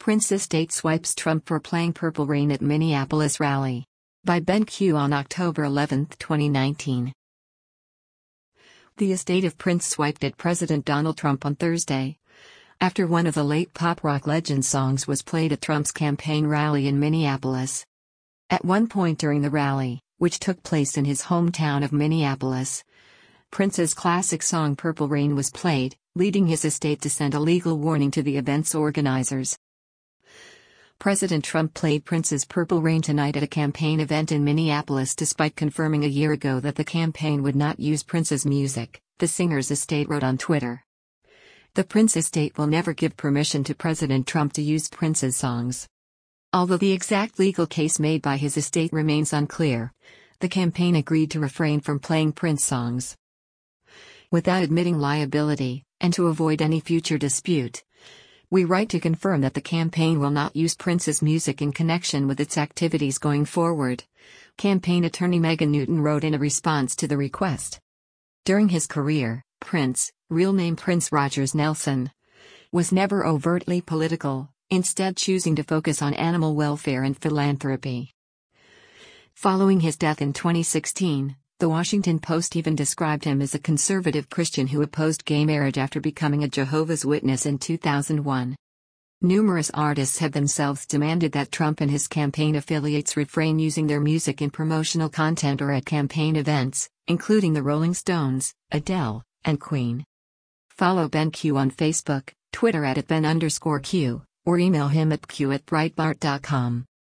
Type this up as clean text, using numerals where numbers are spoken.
Prince estate swipes Trump for playing Purple Rain at Minneapolis rally. By Ben Q on October 11, 2019. The estate of Prince swiped at President Donald Trump on Thursday, after one of the late pop rock legend's songs was played at Trump's campaign rally in Minneapolis. At one point during the rally, which took place in his hometown of Minneapolis, Prince's classic song Purple Rain was played, leading his estate to send a legal warning to the event's organizers. President Trump played Prince's Purple Rain tonight at a campaign event in Minneapolis despite confirming a year ago that the campaign would not use Prince's music, the singer's estate wrote on Twitter. The Prince estate will never give permission to President Trump to use Prince's songs. Although the exact legal case made by his estate remains unclear, the campaign agreed to refrain from playing Prince songs. Without admitting liability, and to avoid any future dispute, we write to confirm that the campaign will not use Prince's music in connection with its activities going forward, campaign attorney Megan Newton wrote in a response to the request. During his career, Prince, real name Prince Rogers Nelson, was never overtly political, instead choosing to focus on animal welfare and philanthropy. Following his death in 2016, The Washington Post even described him as a conservative Christian who opposed gay marriage after becoming a Jehovah's Witness in 2001. Numerous artists have themselves demanded that Trump and his campaign affiliates refrain using their music in promotional content or at campaign events, including the Rolling Stones, Adele, and Queen. Follow Ben Q on Facebook, Twitter @Ben_Q, or email him at q@breitbart.com.